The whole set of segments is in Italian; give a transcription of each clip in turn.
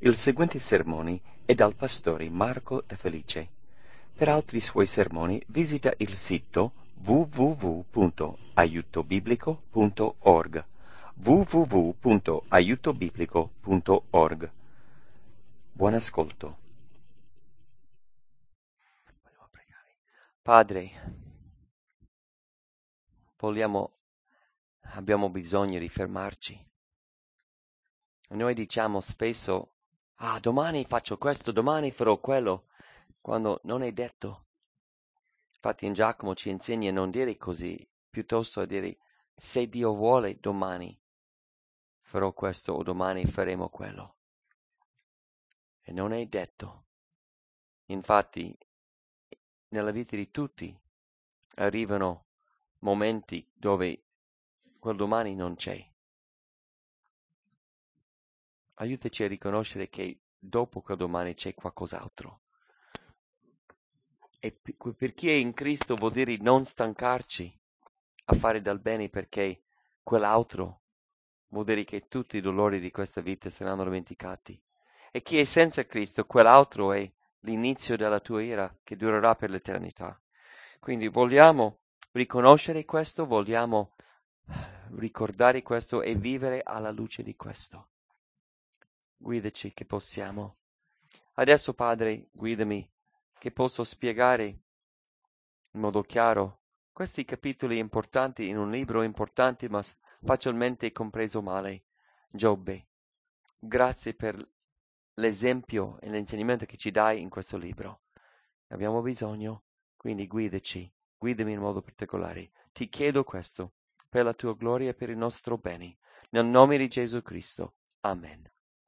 Il seguente sermone è dal pastore Marco De Felice. Per altri suoi sermoni visita il sito www.aiutobiblico.org www.aiutobiblico.org. Buon ascolto. Padre, abbiamo bisogno di fermarci. Noi diciamo spesso, domani faccio questo, domani farò quello, quando non è detto. Infatti in Giacomo ci insegna a non dire così, piuttosto a dire, se Dio vuole domani farò questo o domani faremo quello. E non è detto. Infatti, nella vita di tutti arrivano momenti dove quel domani non c'è. Aiutaci a riconoscere che dopo quel domani c'è qualcos'altro. E per chi è in Cristo vuol dire non stancarci a fare del bene, perché quell'altro vuol dire che tutti i dolori di questa vita saranno dimenticati. E chi è senza Cristo, quell'altro è l'inizio della tua ira che durerà per l'eternità. Quindi vogliamo riconoscere questo, vogliamo ricordare questo e vivere alla luce di questo. Guidaci che possiamo. Adesso, Padre, guidami, che posso spiegare in modo chiaro questi capitoli importanti in un libro importante ma facilmente compreso male. Giobbe, grazie per l'esempio e l'insegnamento che ci dai in questo libro. Abbiamo bisogno, quindi guidami in modo particolare. Ti chiedo questo per la tua gloria e per il nostro bene. Nel nome di Gesù Cristo. Amen.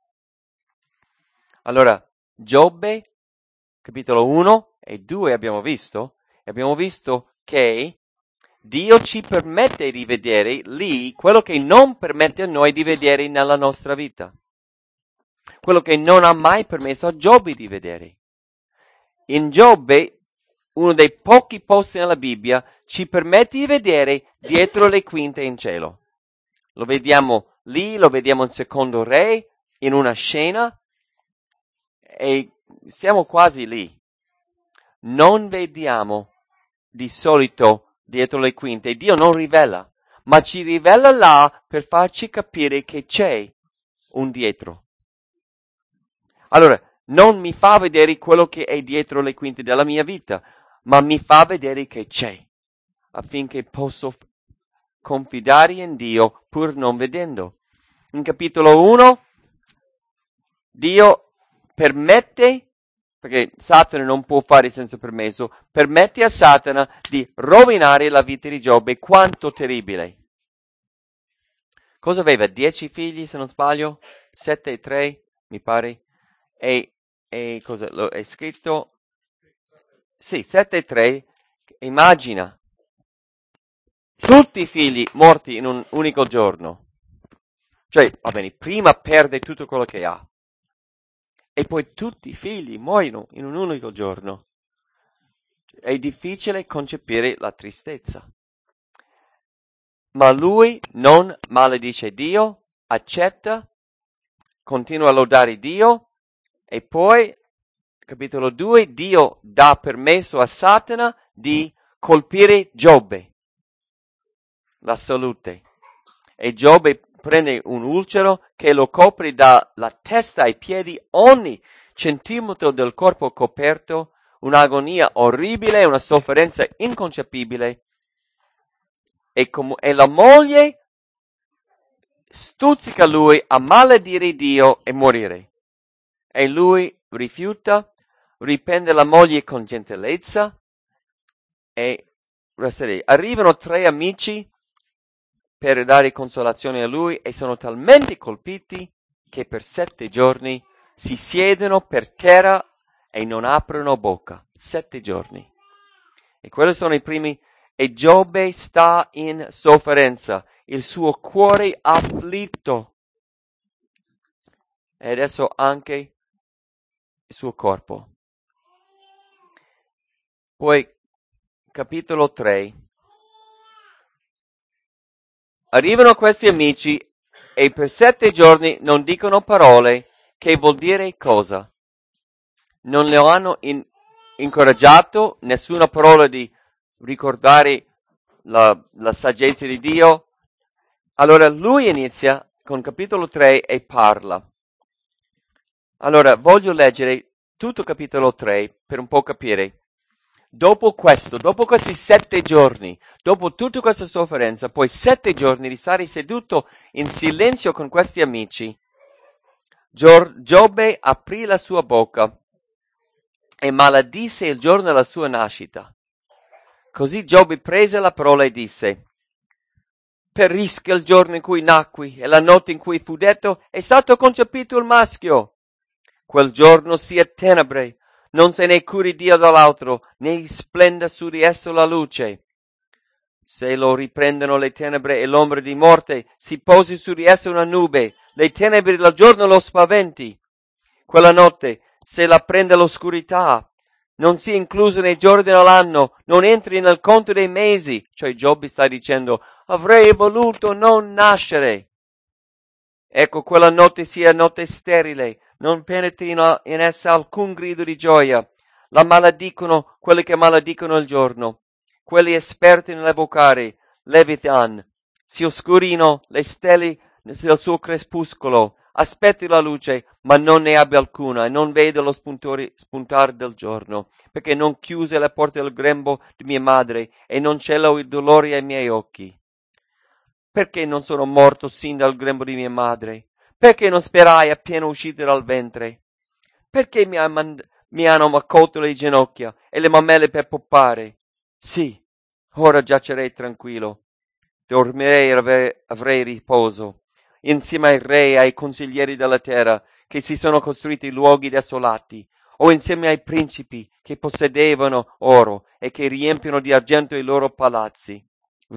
Allora, Giobbe, capitolo 1 e 2 abbiamo visto che Dio ci permette di vedere lì quello che non permette a noi di vedere nella nostra vita. Quello che non ha mai permesso a Giobbe di vedere. In Giobbe, uno dei pochi posti nella Bibbia, ci permette di vedere dietro le quinte in cielo. Lo vediamo lì, lo vediamo in Secondo Re, in una scena, e siamo quasi lì. Non vediamo di solito dietro le quinte, Dio non rivela, ma ci rivela là per farci capire che c'è un dietro. Allora, non mi fa vedere quello che è dietro le quinte della mia vita, ma mi fa vedere che c'è, affinché posso confidare in Dio pur non vedendo. In capitolo 1, Dio permette, perché Satana non può fare senza permesso, permette a Satana di rovinare la vita di Giobbe. Quanto terribile! Cosa aveva? 10 figli, se non sbaglio? 7 e 3, mi pare. E cosa? È scritto? Sì, 7 e 3. Immagina. Tutti i figli morti in un unico giorno. Cioè, va bene, prima perde tutto quello che ha. E poi tutti i figli muoiono in un unico giorno. È difficile concepire la tristezza. Ma lui non maledice Dio, accetta, continua a lodare Dio, e poi, capitolo 2, Dio dà permesso a Satana di colpire Giobbe, la salute. E Giobbe prende un ulcero che lo copre dalla testa ai piedi, ogni centimetro del corpo coperto, un'agonia orribile, una sofferenza inconcepibile. E la moglie stuzzica lui a maledire Dio e morire. E lui rifiuta, riprende la moglie con gentilezza e resta lì. Arrivano 3 amici per dare consolazione a lui e sono talmente colpiti che per 7 giorni si siedono per terra e non aprono bocca. 7 giorni. E quelli sono i primi. E Giobbe sta in sofferenza, il suo cuore afflitto. E adesso anche il suo corpo. Poi, capitolo 3. Arrivano questi amici e per 7 giorni non dicono parole Che vuol dire cosa? Non le hanno incoraggiato, nessuna parola di ricordare la saggezza di Dio. Allora lui inizia con capitolo 3 e parla. Allora voglio leggere tutto capitolo 3 per un po' capire. Dopo questi 7 giorni, dopo tutta questa sofferenza, poi 7 giorni di stare seduto in silenzio con questi amici, Giobbe aprì la sua bocca e maledisse il giorno della sua nascita. Così Giobbe prese la parola e disse: perisca il giorno in cui nacqui e la notte in cui fu detto è stato concepito il maschio. Quel giorno sia tenebre, non se ne curi Dio dall'altro, né splenda su di esso la luce. Se lo riprendono le tenebre e l'ombra di morte, si posi su di esso una nube, le tenebre del giorno lo spaventi. Quella notte, se la prende l'oscurità, non sia incluso nei giorni dell'anno, non entri nel conto dei mesi. Cioè Giobbe sta dicendo, avrei voluto non nascere. Ecco, quella notte sia notte sterile, non penetrino in essa alcun grido di gioia. La maledicono quelli che maledicono il giorno, quelli esperti nell'evocare Leviathan. Si oscurino le stelle del suo crepuscolo, aspetti la luce, ma non ne abbia alcuna, e non vede lo spuntare del giorno, perché non chiuse le porte del grembo di mia madre, e non celò il dolore ai miei occhi. Perché non sono morto sin dal grembo di mia madre? Perché non sperai appena uscito dal ventre? Perché mi hanno accolto le ginocchia e le mammelle per poppare? Sì, ora giacerei tranquillo, dormirei e avrei riposo, insieme ai re e ai consiglieri della terra che si sono costruiti luoghi desolati, o insieme ai principi che possedevano oro e che riempirono di argento i loro palazzi.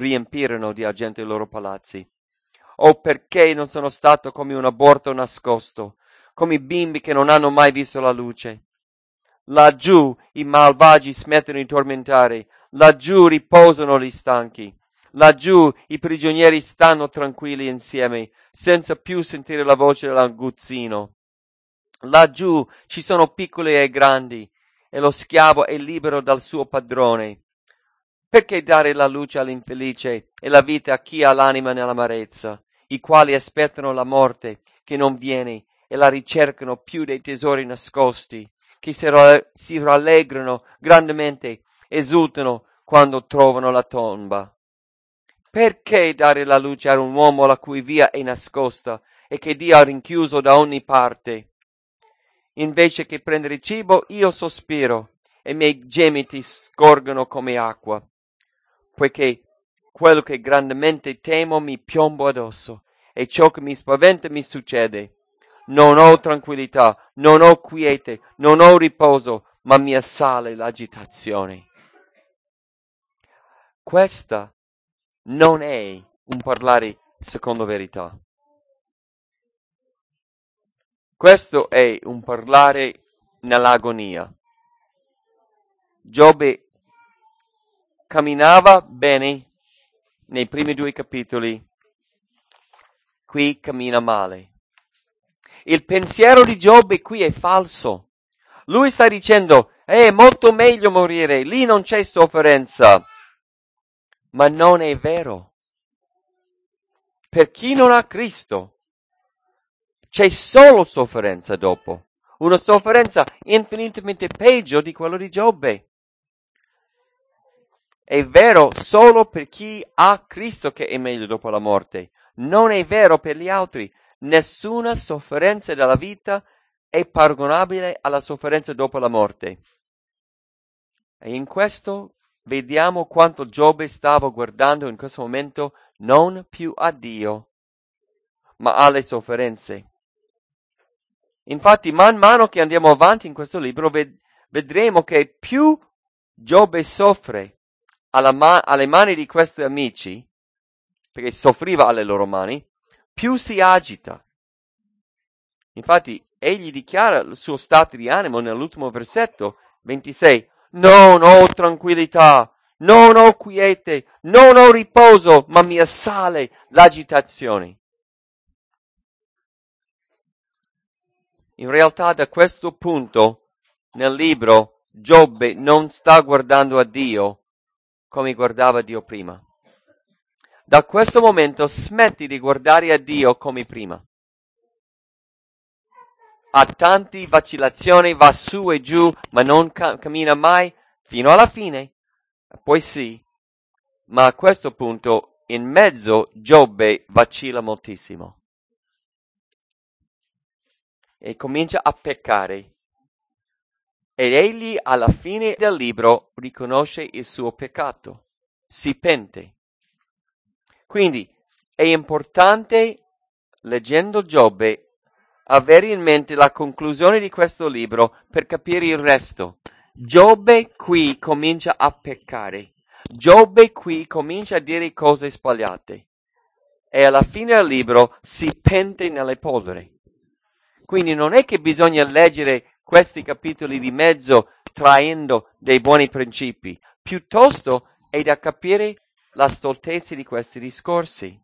O perché non sono stato come un aborto nascosto, come i bimbi che non hanno mai visto la luce. Laggiù i malvagi smettono di tormentare, laggiù riposano gli stanchi, laggiù i prigionieri stanno tranquilli insieme, senza più sentire la voce dell'aguzzino. Laggiù ci sono piccoli e grandi, e lo schiavo è libero dal suo padrone. Perché dare la luce all'infelice e la vita a chi ha l'anima nell'amarezza, i quali aspettano la morte che non viene e la ricercano più dei tesori nascosti, che si rallegrano grandemente, esultano quando trovano la tomba? Perché dare la luce a un uomo la cui via è nascosta e che Dio ha rinchiuso da ogni parte? Invece che prendere cibo, io sospiro e i miei gemiti scorgono come acqua, poiché quello che grandemente temo mi piombo addosso e ciò che mi spaventa mi succede. Non ho tranquillità, non ho quiete, non ho riposo, ma mi assale l'agitazione. Questa non è un parlare secondo verità. Questo è un parlare nell'agonia. Giobbe camminava bene nei primi 2 capitoli, qui cammina male. Il pensiero di Giobbe qui è falso. Lui sta dicendo, è molto meglio morire, lì non c'è sofferenza. Ma non è vero. Per chi non ha Cristo, c'è solo sofferenza dopo. Una sofferenza infinitamente peggio di quello di Giobbe. È vero solo per chi ha Cristo che è meglio dopo la morte. Non è vero per gli altri. Nessuna sofferenza della vita è paragonabile alla sofferenza dopo la morte. E in questo vediamo quanto Giobbe stava guardando in questo momento non più a Dio, ma alle sofferenze. Infatti, man mano che andiamo avanti in questo libro, vedremo che più Giobbe soffre alle mani di questi amici, perché soffriva alle loro mani, più si agita. Infatti, egli dichiara il suo stato di animo nell'ultimo versetto 26. Non ho tranquillità, non ho quiete, non ho riposo, ma mi assale l'agitazione. In realtà da questo punto nel libro Giobbe non sta guardando a Dio come guardava Dio prima. Da questo momento smetti di guardare a Dio come prima. Ha tante vacillazioni, va su e giù, ma non cammina mai fino alla fine. Poi sì, ma a questo punto in mezzo Giobbe vacilla moltissimo. E comincia a peccare. Ed egli alla fine del libro riconosce il suo peccato, si pente. Quindi è importante, leggendo Giobbe, avere in mente la conclusione di questo libro per capire il resto. Giobbe qui comincia a peccare. Giobbe qui comincia a dire cose sbagliate. E alla fine del libro si pente nelle polvere. Quindi non è che bisogna leggere questi capitoli di mezzo traendo dei buoni principi. Piuttosto è da capire la stoltezza di questi discorsi.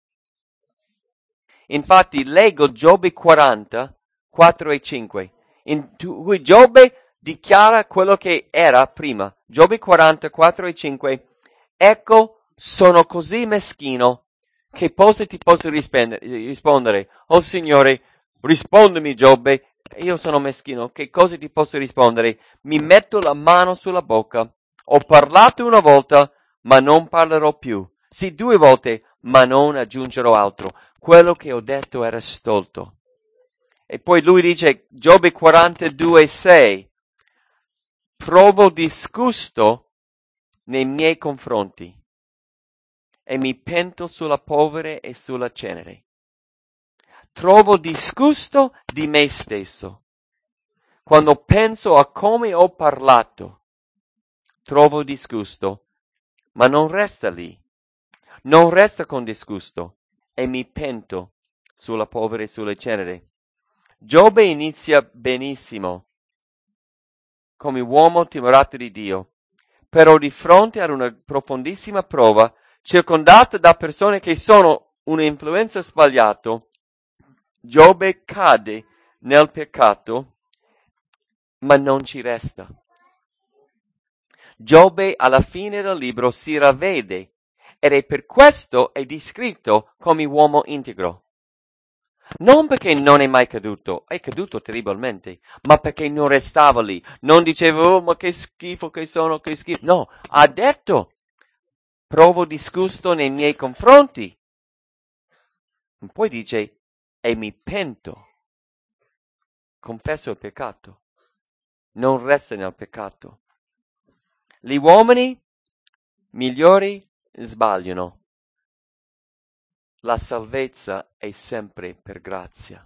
Infatti leggo Giobbe 40, 4 e 5, in cui Giobbe dichiara quello che era prima. Giobbe 40, 4 e 5. Ecco, sono così meschino che ti posso rispondere. Oh Signore, rispondimi Giobbe. Io sono meschino, che cosa ti posso rispondere? Mi metto la mano sulla bocca. Ho parlato una volta, ma non parlerò più. Sì, 2 volte, ma non aggiungerò altro. Quello che ho detto era stolto. E poi lui dice, Giobbe 42, 6, provo disgusto nei miei confronti e mi pento sulla polvere e sulla cenere. Trovo disgusto di me stesso. Quando penso a come ho parlato, trovo disgusto, ma non resta lì. Non resta con disgusto e mi pento sulla polvere e sulle cenere. Giobbe inizia benissimo come uomo timorato di Dio, però di fronte ad una profondissima prova, circondato da persone che sono un'influenza sbagliata, Giobbe cade nel peccato, ma non ci resta. Giobbe alla fine del libro si ravvede ed è per questo è descritto come uomo integro. Non perché non è mai caduto, è caduto terribilmente, ma perché non restava lì. Non diceva, oh, ma che schifo che sono, che schifo. No, ha detto, provo disgusto nei miei confronti. Poi dice, e mi pento. Confesso il peccato. Non resta nel peccato. Gli uomini migliori sbagliano. La salvezza è sempre per grazia.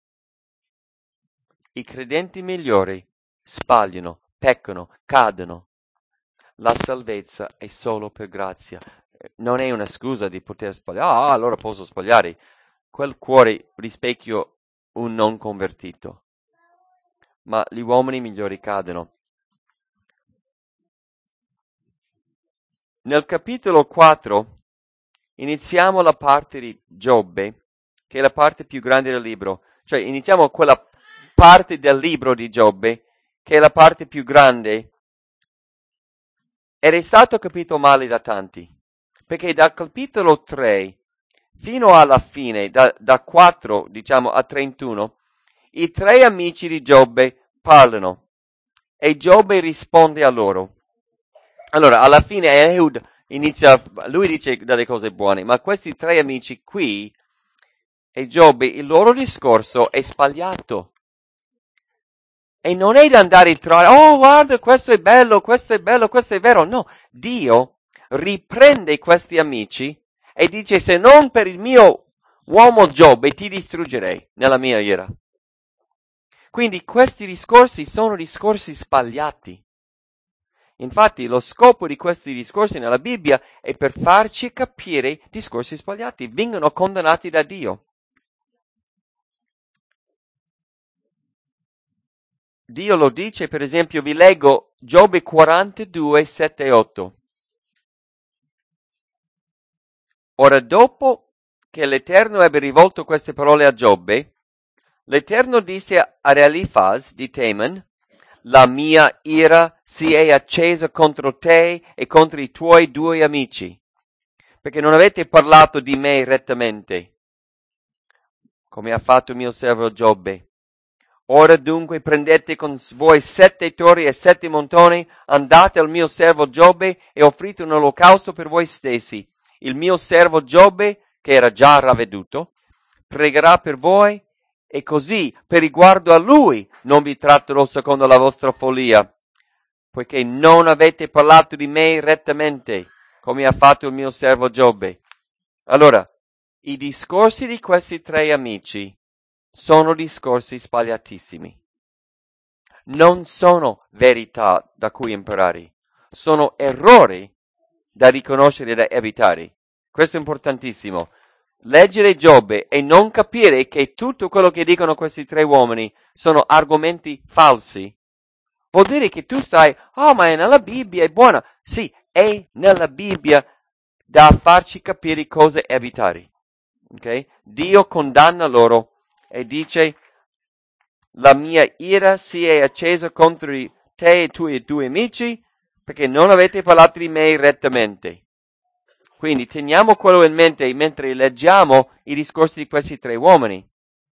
I credenti migliori sbagliano, peccano, cadono. La salvezza è solo per grazia. Non è una scusa di poter sbagliare. Allora posso sbagliare. Quel cuore rispecchia un non convertito. Ma gli uomini migliori cadono. Nel capitolo 4 iniziamo la parte di Giobbe, che è la parte più grande del libro. Cioè iniziamo quella parte del libro di Giobbe, che è la parte più grande, ed è stato capito male da tanti, perché dal capitolo 3 fino alla fine, da 4 diciamo a 31, i 3 amici di Giobbe parlano e Giobbe risponde a loro. Allora, alla fine Ehud lui dice delle cose buone, ma questi 3 amici qui e Giobbe, il loro discorso è sbagliato. E non è da andare tra, oh guarda, questo è bello, questo è bello, questo è vero. No, Dio riprende questi amici e dice, se non per il mio uomo Giobbe ti distruggerei nella mia ira. Quindi questi discorsi sono discorsi sbagliati. Infatti lo scopo di questi discorsi nella Bibbia è per farci capire discorsi sbagliati, vengono condannati da Dio. Dio lo dice, per esempio, vi leggo Giobbe 42, 7 e 8. Ora dopo che l'Eterno ebbe rivolto queste parole a Giobbe, L'Eterno disse ad Elifaz di Teman: la mia ira si è accesa contro te e contro i tuoi 2 amici, perché non avete parlato di me rettamente, come ha fatto il mio servo Giobbe. Ora dunque prendete con voi 7 torri e 7 montoni, andate al mio servo Giobbe e offrite un olocausto per voi stessi. Il mio servo Giobbe, che era già ravveduto, pregherà per voi, e così, per riguardo a lui, non vi tratterò secondo la vostra follia, poiché non avete parlato di me rettamente, come ha fatto il mio servo Giobbe. Allora, i discorsi di questi 3 amici sono discorsi sbagliatissimi. Non sono verità da cui imparare, sono errori da riconoscere e da evitare. Questo è importantissimo. Leggere Giobbe e non capire che tutto quello che dicono questi 3 uomini sono argomenti falsi vuol dire che tu stai, ma è nella Bibbia, è buona. Sì, è nella Bibbia da farci capire cosa evitare. Ok? Dio condanna loro e dice: la mia ira si è accesa contro te e i tuoi 2 amici perché non avete parlato di me rettamente. Quindi teniamo quello in mente mentre leggiamo i discorsi di questi 3 uomini.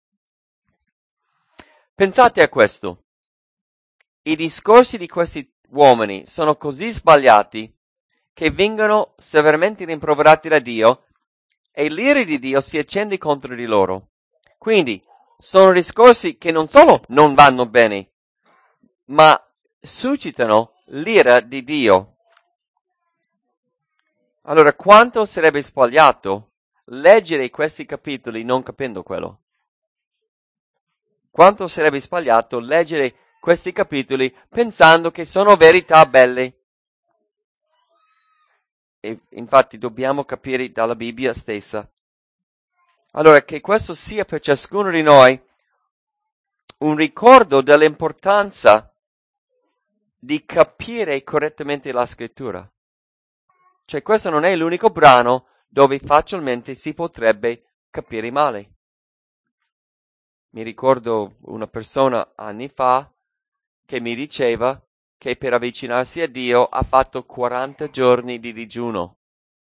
Pensate a questo. I discorsi di questi uomini sono così sbagliati che vengono severamente rimproverati da Dio e l'ira di Dio si accende contro di loro. Quindi sono discorsi che non solo non vanno bene, ma suscitano l'ira di Dio. Allora, quanto sarebbe sbagliato leggere questi capitoli non capendo quello? Quanto sarebbe sbagliato leggere questi capitoli pensando che sono verità belle? E infatti dobbiamo capire dalla Bibbia stessa. Allora, che questo sia per ciascuno di noi un ricordo dell'importanza di capire correttamente la scrittura. Cioè, questo non è l'unico brano dove facilmente si potrebbe capire male. Mi ricordo una persona anni fa che mi diceva che per avvicinarsi a Dio ha fatto 40 giorni di digiuno.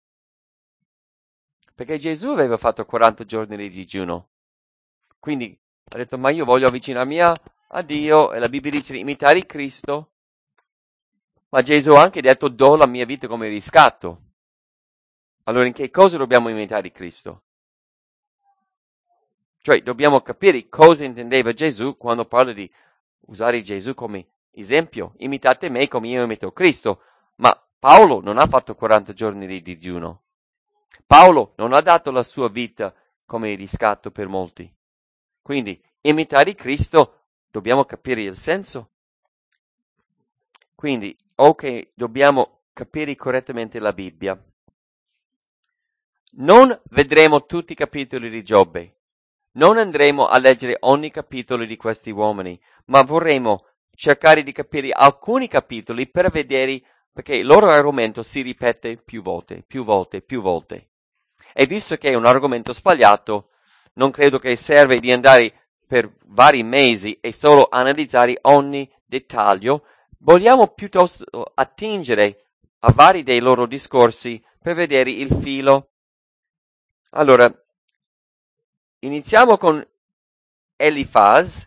Perché Gesù aveva fatto 40 giorni di digiuno. Quindi ha detto: ma io voglio avvicinarmi a Dio, e la Bibbia dice di imitare Cristo. Ma Gesù ha anche detto: do la mia vita come riscatto. Allora in che cosa dobbiamo imitare Cristo? Cioè dobbiamo capire cosa intendeva Gesù quando parla di usare Gesù come esempio. Imitate me come io imito Cristo. Ma Paolo non ha fatto 40 giorni di digiuno. Paolo non ha dato la sua vita come riscatto per molti. Quindi imitare Cristo dobbiamo capire il senso. Quindi dobbiamo capire correttamente la Bibbia. Non vedremo tutti i capitoli di Giobbe. Non andremo a leggere ogni capitolo di questi uomini, ma vorremmo cercare di capire alcuni capitoli per vedere, perché il loro argomento si ripete più volte. E visto che è un argomento sbagliato, non credo che serve di andare per vari mesi e solo analizzare ogni dettaglio. Vogliamo piuttosto attingere a vari dei loro discorsi per vedere il filo. Allora, iniziamo con Elifaz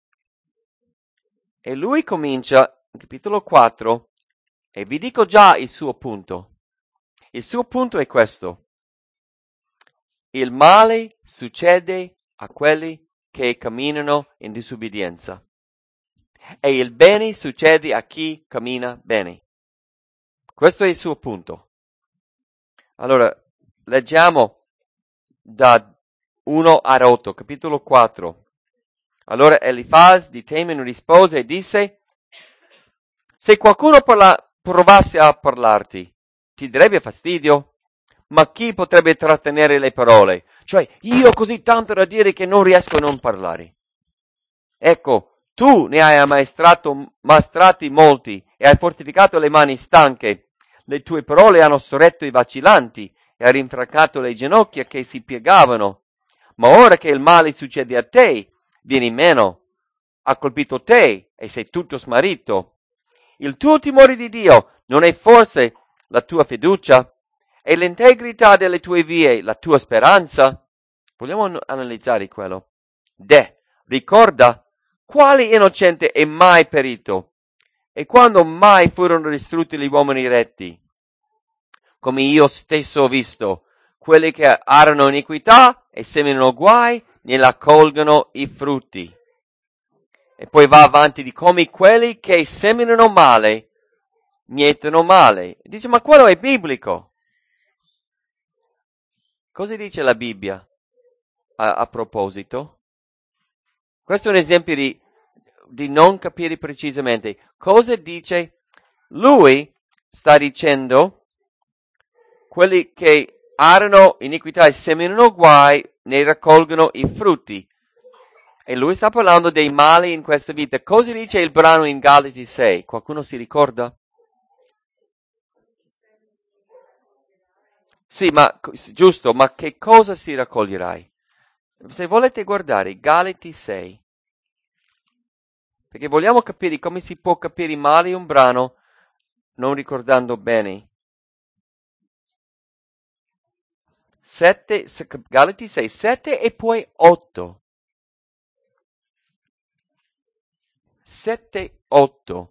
e lui comincia in capitolo 4 e vi dico già il suo punto. Il suo punto è questo: il male succede a quelli che camminano in disobbedienza e il bene succede a chi cammina bene. Questo è il suo punto. Allora, leggiamo da 1 a 8, capitolo 4. Allora Elifaz di Teman rispose e disse: se qualcuno provasse a parlarti, ti darebbe fastidio? Ma chi potrebbe trattenere le parole? Cioè, io ho così tanto da dire che non riesco a non parlare. Ecco, tu ne hai ammaestrati molti e hai fortificato le mani stanche. Le tue parole hanno sorretto i vacillanti e hai rinfrancato le ginocchia che si piegavano. Ma ora che il male succede a te, vieni meno. Ha colpito te e sei tutto smarrito. Il tuo timore di Dio non è forse la tua fiducia? E l'integrità delle tue vie la tua speranza? Vogliamo analizzare quello. Ricorda quale innocente è mai perito e quando mai furono distrutti gli uomini retti? Come io stesso ho visto, quelli che arano iniquità e seminano guai ne raccolgono i frutti. E poi va avanti di come quelli che seminano male mietono male. Dice, ma quello è biblico. Cosa dice la Bibbia a proposito? Questo è un esempio di non capire precisamente. Cosa dice? Lui sta dicendo, quelli che arano iniquità e seminano guai ne raccolgono i frutti. E lui sta parlando dei mali in questa vita. Cosa dice il brano in Galati 6? Qualcuno si ricorda? Sì, ma giusto, ma che cosa si raccoglierai? Se volete guardare Galati 6, perché vogliamo capire come si può capire male un brano non ricordando bene. Galati 6, 7 e poi 8. 7, 8.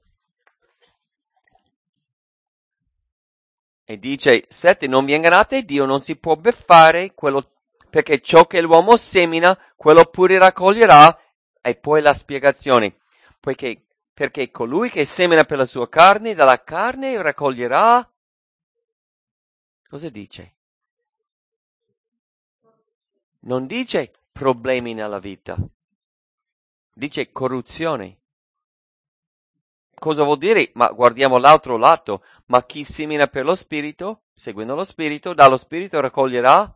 E dice, 7, non vi ingannate, Dio non si può beffare, perché ciò che l'uomo semina, quello pure raccoglierà. E poi la spiegazione, perché colui che semina per la sua carne, dalla carne raccoglierà. Cosa dice? Non dice problemi nella vita, dice corruzione. Cosa vuol dire? Ma guardiamo l'altro lato. Ma chi semina per lo Spirito, seguendo lo Spirito, dallo Spirito raccoglierà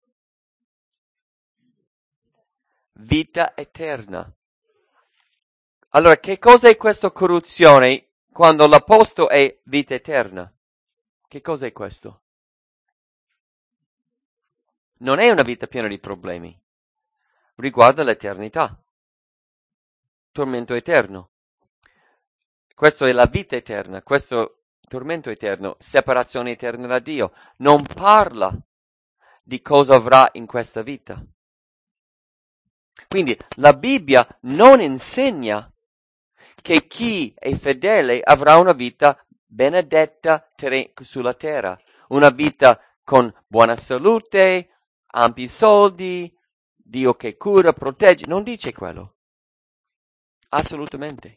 vita eterna. Allora, che cosa è questa corruzione quando l'opposto è vita eterna? Che cosa è questo? Non è una vita piena di problemi. Riguarda l'eternità. Tormento eterno. Questo è la vita eterna, questo tormento eterno, separazione eterna da Dio. Non parla di cosa avrà in questa vita. Quindi la Bibbia non insegna che chi è fedele avrà una vita benedetta sulla terra, una vita con buona salute, ampi soldi, Dio che cura, protegge. Non dice quello. Assolutamente.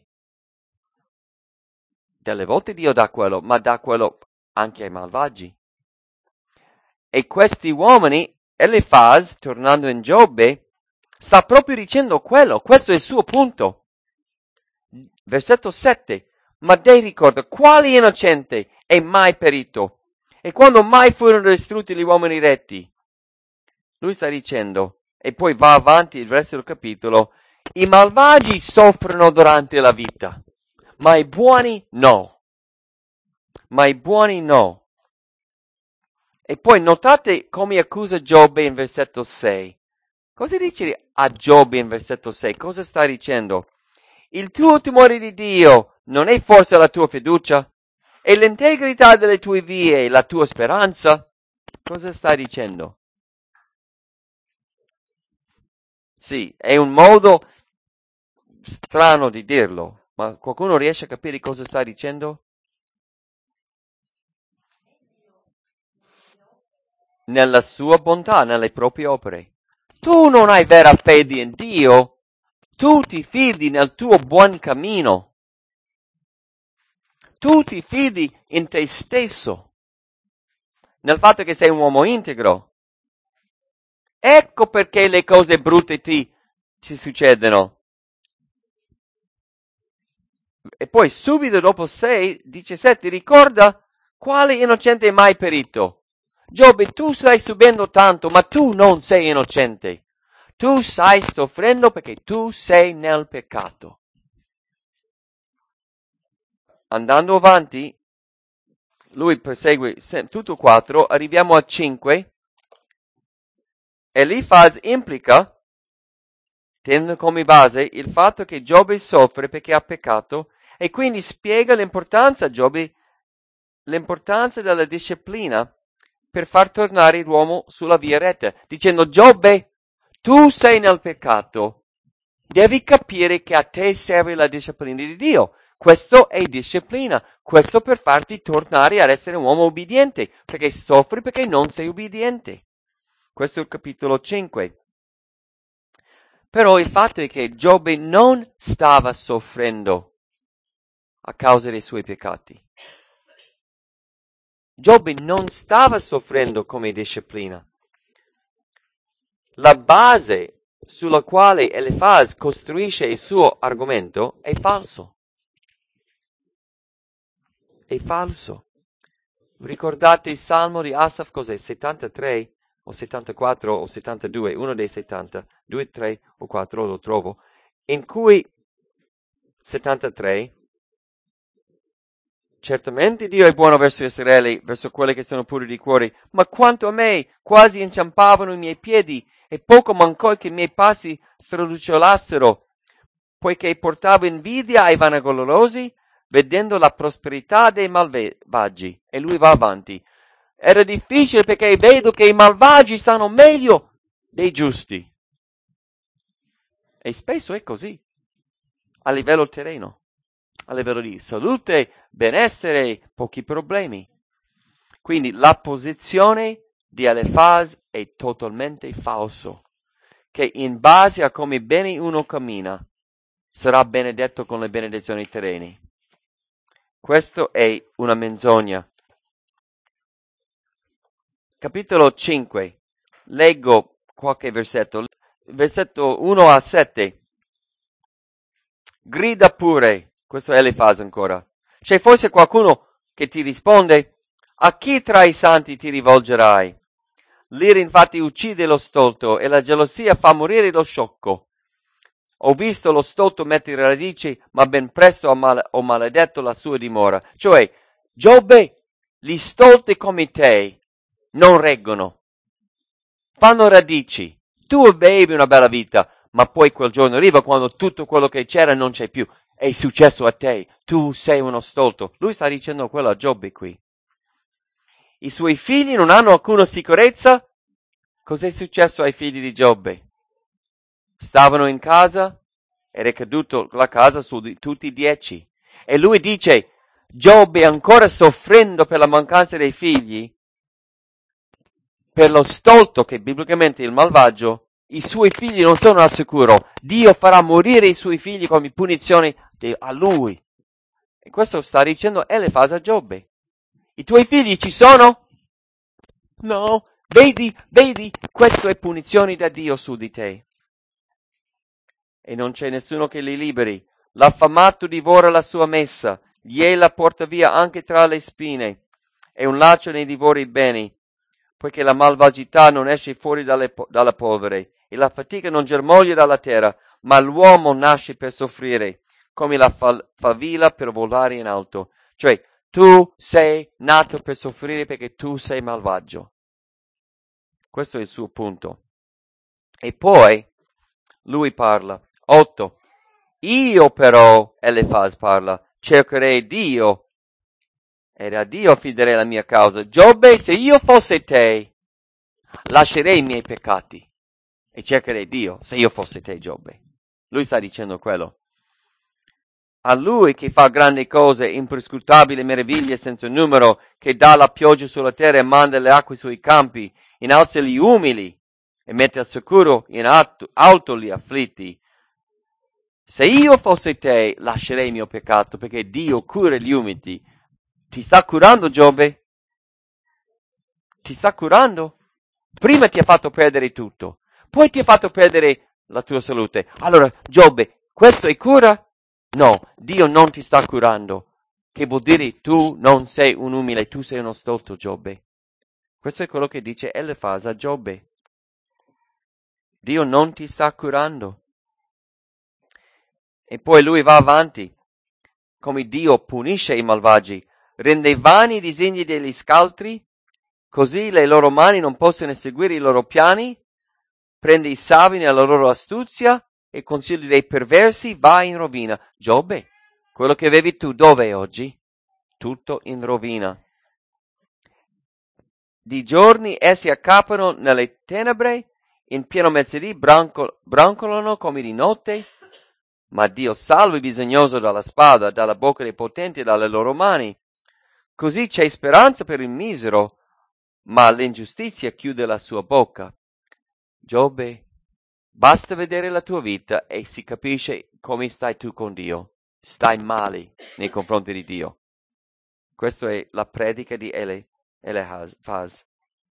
Delle volte Dio dà quello, ma dà quello anche ai malvagi. E questi uomini, Elifaz, tornando in Giobbe, sta proprio dicendo quello, questo è il suo punto. Versetto 7. Ma dei ricorda, quale innocente è mai perito? E quando mai furono distrutti gli uomini retti? Lui sta dicendo, e poi va avanti il resto del capitolo, i malvagi soffrono durante la vita, ma i buoni no. Ma i buoni no. E poi notate come accusa Giobbe in versetto 6. Cosa dice a Giobbe in versetto 6? Cosa sta dicendo? Il tuo timore di Dio non è forse la tua fiducia? E l'integrità delle tue vie la tua speranza? Cosa sta dicendo? Sì, è un modo strano di dirlo, ma qualcuno riesce a capire cosa sta dicendo? Nella sua bontà, nelle proprie opere. Tu non hai vera fede in Dio, tu ti fidi nel tuo buon cammino, tu ti fidi in te stesso, nel fatto che sei un uomo integro. Ecco perché le cose brutte ci succedono. E poi subito dopo 6, dice 7, ricorda quale innocente è mai perito. Giobbe, tu stai subendo tanto, ma tu non sei innocente. Tu stai soffrendo perché tu sei nel peccato. Andando avanti, lui prosegue tutto 4, arriviamo a 5. Elifaz implica tenendo come base il fatto che Giobbe soffre perché ha peccato e quindi spiega l'importanza della disciplina per far tornare l'uomo sulla via retta, dicendo: Giobbe, tu sei nel peccato, devi capire che a te serve la disciplina di Dio. Questo è disciplina, questo per farti tornare ad essere un uomo ubbidiente, perché soffri perché non sei ubbidiente. Questo è il capitolo 5. Però il fatto è che Giobbe non stava soffrendo a causa dei suoi peccati. Giobbe non stava soffrendo come disciplina. La base sulla quale Elifaz costruisce il suo argomento è falso. È falso. Ricordate il Salmo di Asaf, cos'è? 73 o 74 o 72, uno dei 70, 2, 3 o 4 lo trovo, in cui 73, certamente Dio è buono verso Israele, verso quelli che sono puri di cuore, ma quanto a me, quasi inciampavano i miei piedi, e poco mancò che i miei passi stradicolassero, poiché portavo invidia ai vanagloriosi, vedendo la prosperità dei malvagi. E lui va avanti. Era difficile perché vedo che i malvagi stanno meglio dei giusti. E spesso è così, a livello terreno, a livello di salute, benessere, pochi problemi. Quindi la posizione di Elifaz è totalmente falso, che in base a come bene uno cammina, sarà benedetto con le benedizioni terrene. Questo è una menzogna. Capitolo 5. Leggo qualche versetto. Versetto 1 a 7. Grida pure. Questo è Elifaz ancora. C'è forse qualcuno che ti risponde? A chi tra i santi ti rivolgerai? L'ira infatti uccide lo stolto e la gelosia fa morire lo sciocco. Ho visto lo stolto mettere radici, ma ben presto ho maledetto la sua dimora. Cioè, Giobbe, gli stolti come te non reggono. Fanno radici. Tu avevi una bella vita, ma poi quel giorno arriva quando tutto quello che c'era non c'è più. È successo a te. Tu sei uno stolto. Lui sta dicendo quello a Giobbe qui. I suoi figli non hanno alcuna sicurezza. Cos'è successo ai figli di Giobbe? Stavano in casa, era caduto la casa su tutti 10. E lui dice, Giobbe ancora soffrendo per la mancanza dei figli, per lo stolto che biblicamente è il malvagio, i suoi figli non sono al sicuro. Dio farà morire i suoi figli come punizione a lui. E questo sta dicendo Elifaz a Giobbe. I tuoi figli ci sono? No. Vedi, questo è punizione da Dio su di te. E non c'è nessuno che li liberi. L'affamato divora la sua messa, gli la porta via anche tra le spine, e un laccio ne divora i beni, poiché la malvagità non esce fuori dalla polvere, e la fatica non germoglia dalla terra, ma l'uomo nasce per soffrire, come la favilla per volare in alto. Cioè, tu sei nato per soffrire perché tu sei malvagio. Questo è il suo punto. E poi, lui parla. 8. Io però, Elifaz parla, cercherei Dio, ed a Dio affiderei la mia causa. Giobbe, se io fossi te, lascerei i miei peccati e cercherei Dio, se io fossi te, Giobbe. Lui sta dicendo quello. A lui che fa grandi cose, imprescrutabili meraviglie senza numero, che dà la pioggia sulla terra e manda le acque sui campi, innalza gli umili e mette al sicuro in alto gli afflitti. Se io fossi te, lascerei il mio peccato, perché Dio cura gli umili. Ti sta curando, Giobbe? Ti sta curando? Prima ti ha fatto perdere tutto, poi ti ha fatto perdere la tua salute. Allora, Giobbe, questo è cura? No, Dio non ti sta curando. Che vuol dire tu non sei un umile, tu sei uno stolto, Giobbe. Questo è quello che dice Elifaz a Giobbe. Dio non ti sta curando. E poi lui va avanti, come Dio punisce i malvagi, rende vani i disegni degli scaltri, così le loro mani non possono eseguire i loro piani, prende i savi nella loro astuzia il consiglio dei perversi va in rovina. Giobbe, quello che avevi tu dove è oggi? Tutto in rovina. Di giorni essi accappano nelle tenebre, in pieno mezzodì brancolano come di notte, ma Dio salva il bisognoso dalla spada, dalla bocca dei potenti e dalle loro mani. Così c'è speranza per il misero, ma l'ingiustizia chiude la sua bocca. Giobbe, basta vedere la tua vita e si capisce come stai tu con Dio. Stai male nei confronti di Dio. Questa è la predica di Elifaz.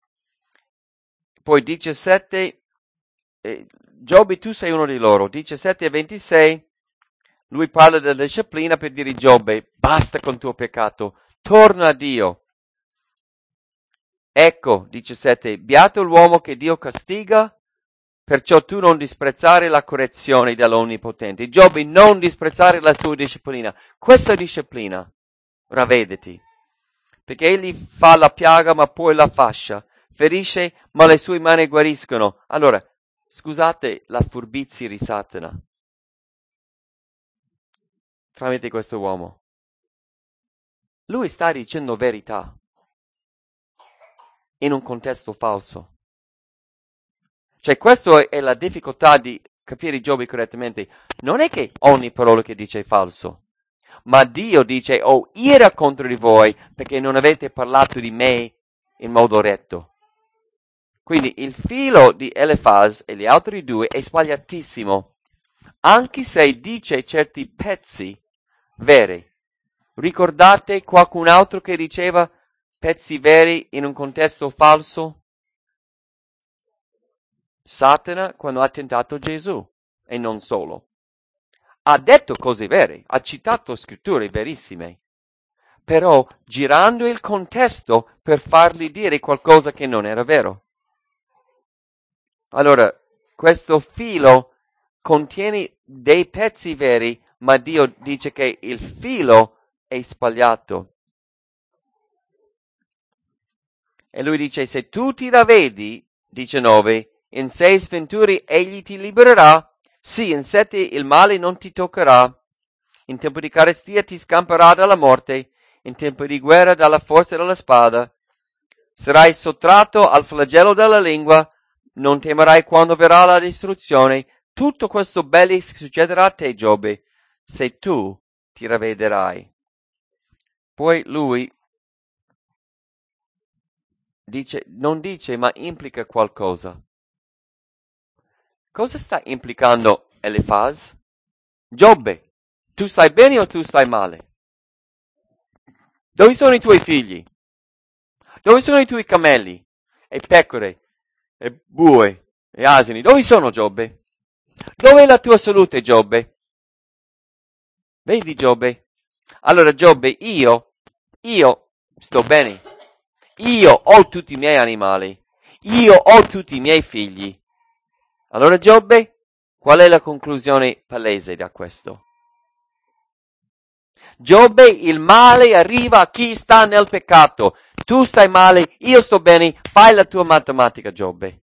Poi 17, Giobbe, tu sei uno di loro. 17 e 26, lui parla della disciplina per dire: Giobbe, basta con il tuo peccato, torna a Dio. Ecco, 17, beato l'uomo che Dio castiga, perciò tu non disprezzare la correzione dell'Onnipotente. Giobbe, non disprezzare la tua disciplina. Questa disciplina, ravvediti, perché egli fa la piaga ma poi la fascia, ferisce ma le sue mani guariscono. Allora, scusate la furbizia di Satana tramite questo uomo. Lui sta dicendo verità in un contesto falso. Cioè, questa è la difficoltà di capire Giobbe correttamente. Non è che ogni parola che dice è falso, ma Dio dice: ho ira contro di voi perché non avete parlato di me in modo retto. Quindi il filo di Elifaz e gli altri due è sbagliatissimo, anche se dice certi pezzi veri. Ricordate qualcun altro che diceva pezzi veri in un contesto falso? Satana, quando ha tentato Gesù, e non solo. Ha detto cose vere, ha citato scritture verissime, però girando il contesto per fargli dire qualcosa che non era vero. Allora, questo filo contiene dei pezzi veri, ma Dio dice che il filo è sbagliato. E lui dice: se tu ti ravvedi, 19, in 6 sventure egli ti libererà, sì, in 7 il male non ti toccherà, in tempo di carestia ti scamperà dalla morte, in tempo di guerra dalla forza della spada. Sarai sottratto al flagello della lingua, non temerai quando verrà la distruzione. Tutto questo bello succederà a te, Giobbe, se tu ti ravvederai. Poi lui dice, non dice, ma implica qualcosa. Cosa sta implicando Elifaz? Giobbe, tu stai bene o tu stai male? Dove sono i tuoi figli? Dove sono i tuoi cammelli? E pecore? E bue? E asini? Dove sono, Giobbe? Dove è la tua salute, Giobbe? Vedi, Giobbe? Allora, Giobbe, io sto bene. Io ho tutti i miei animali. Io ho tutti i miei figli. Allora, Giobbe, qual è la conclusione palese da questo? Giobbe, il male arriva a chi sta nel peccato. Tu stai male, io sto bene, fai la tua matematica, Giobbe.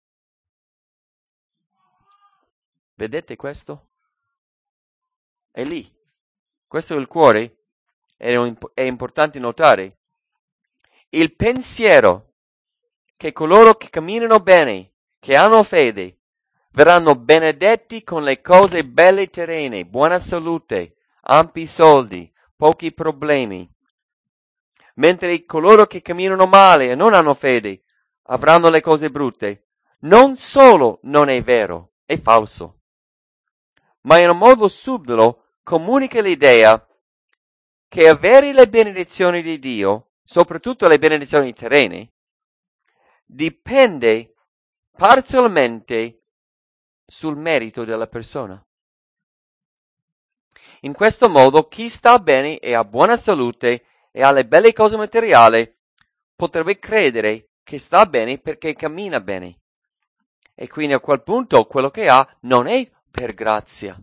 Vedete questo? È lì. Questo è il cuore. È importante notare. Il pensiero che coloro che camminano bene, che hanno fede, verranno benedetti con le cose belle terrene, buona salute, ampi soldi, pochi problemi. Mentre coloro che camminano male e non hanno fede avranno le cose brutte. Non solo non è vero, è falso, ma in un modo subdolo comunica l'idea che avere le benedizioni di Dio, soprattutto le benedizioni terrene, dipende parzialmente sul merito della persona. In questo modo chi sta bene e ha buona salute e ha le belle cose materiali potrebbe credere che sta bene perché cammina bene. E quindi a quel punto quello che ha non è per grazia.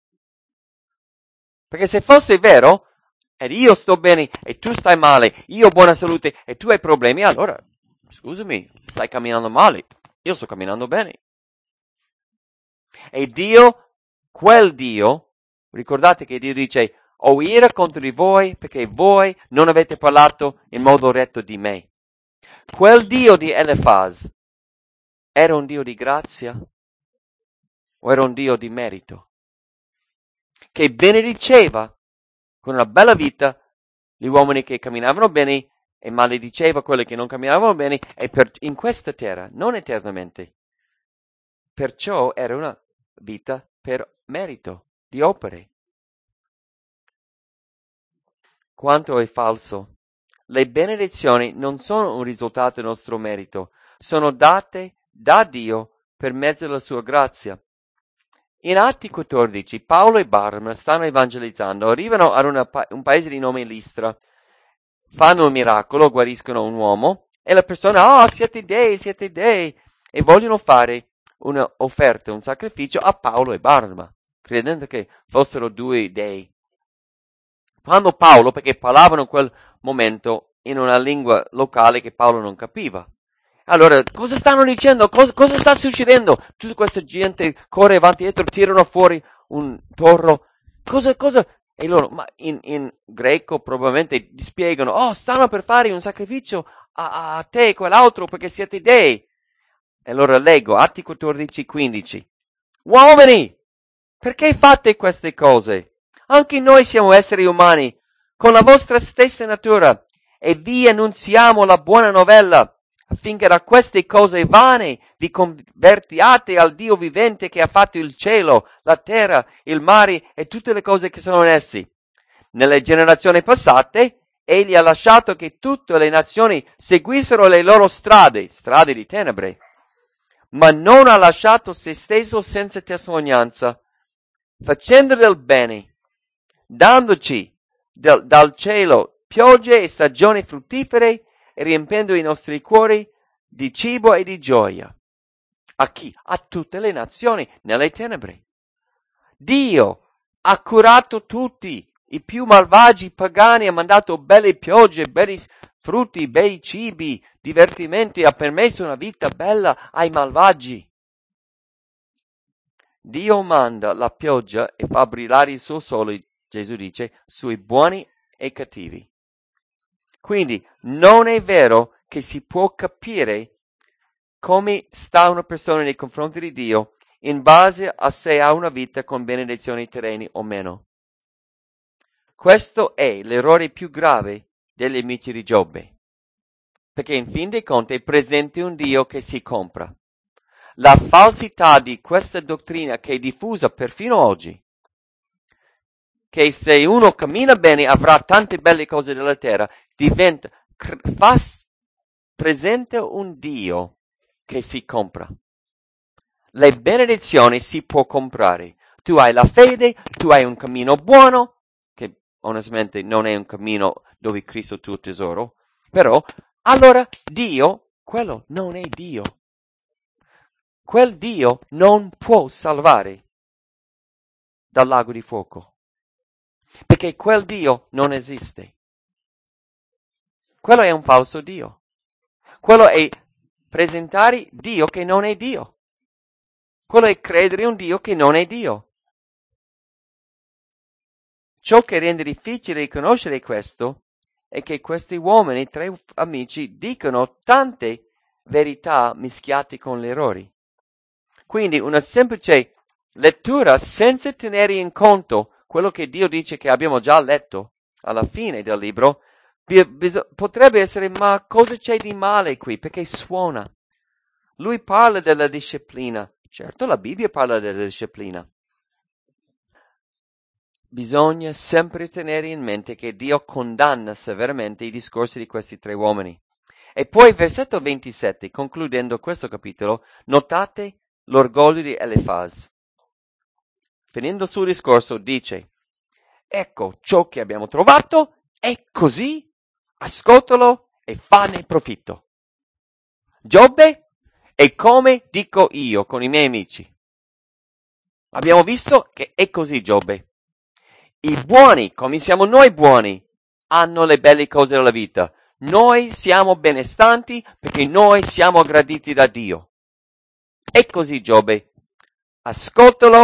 Perché se fosse vero, ed io sto bene e tu stai male, io ho buona salute e tu hai problemi, allora, scusami, stai camminando male, io sto camminando bene. E Dio, quel Dio, ricordate che Dio dice, ho ira contro di voi perché voi non avete parlato in modo retto di me. Quel Dio di Elifaz era un Dio di grazia o era un Dio di merito? Che benediceva con una bella vita gli uomini che camminavano bene e malediceva quelli che non camminavano bene in questa terra, non eternamente. Perciò era una vita per merito, di opere. Quanto è falso. Le benedizioni non sono un risultato del nostro merito, sono date da Dio per mezzo della sua grazia. In Atti 14, Paolo e Barnaba stanno evangelizzando, arrivano a un paese di nome Listra, fanno un miracolo, guariscono un uomo e la persona, siete dei, e vogliono fare un'offerta, un sacrificio a Paolo e Barnaba, credendo che fossero due dei. Quando Paolo, perché parlavano in quel momento in una lingua locale che Paolo non capiva. Allora, cosa stanno dicendo? Cosa sta succedendo? Tutta questa gente corre avanti e dietro, tirano fuori un toro. Cosa? E loro, ma in greco probabilmente spiegano, stanno per fare un sacrificio a te e quell'altro perché siete dei. E allora leggo, Atti 14:15. Uomini, perché fate queste cose? Anche noi siamo esseri umani, con la vostra stessa natura, e vi annunziamo la buona novella, affinché da queste cose vane vi convertiate al Dio vivente che ha fatto il cielo, la terra, il mare e tutte le cose che sono in essi. Nelle generazioni passate, egli ha lasciato che tutte le nazioni seguissero le loro strade di tenebre, ma non ha lasciato se stesso senza testimonianza, facendo del bene, dandoci dal cielo piogge e stagioni fruttifere e riempiendo i nostri cuori di cibo e di gioia. A chi? A tutte le nazioni nelle tenebre. Dio ha curato tutti, i più malvagi pagani, ha mandato belle piogge, belli frutti, bei cibi, divertimenti, ha permesso una vita bella ai malvagi. Dio manda la pioggia e fa brillare il suo sole, Gesù dice, sui buoni e cattivi. Quindi non è vero che si può capire come sta una persona nei confronti di Dio in base a se ha una vita con benedizioni terreni o meno. Questo è l'errore più grave degli amici di Giobbe, perché in fin dei conti è presente un Dio che si compra. La falsità di questa dottrina che è diffusa perfino oggi, che se uno cammina bene avrà tante belle cose della terra, fa presente un Dio che si compra. Le benedizioni si può comprare. Tu hai la fede, tu hai un cammino buono, che onestamente non è un cammino dove Cristo è il tuo tesoro, però allora Dio, quello non è Dio. Quel Dio non può salvare dal lago di fuoco, perché quel Dio non esiste. Quello è un falso Dio. Quello è presentare Dio che non è Dio. Quello è credere in un Dio che non è Dio. Ciò che rende difficile riconoscere questo è che questi uomini, tre amici, dicono tante verità mischiate con gli errori. Quindi una semplice lettura senza tenere in conto quello che Dio dice che abbiamo già letto alla fine del libro potrebbe essere, ma cosa c'è di male qui? Perché suona. Lui parla della disciplina. Certo, la Bibbia parla della disciplina. Bisogna sempre tenere in mente che Dio condanna severamente i discorsi di questi tre uomini. E poi, versetto 27, concludendo questo capitolo, notate l'orgoglio di Elifaz. Finendo il suo discorso, dice, ecco ciò che abbiamo trovato, è così, ascoltalo e fane profitto. Giobbe è come dico io con i miei amici. Abbiamo visto che è così, Giobbe. I buoni, come siamo noi buoni, hanno le belle cose della vita. Noi siamo benestanti perché noi siamo graditi da Dio. È così, Giobbe. Ascoltalo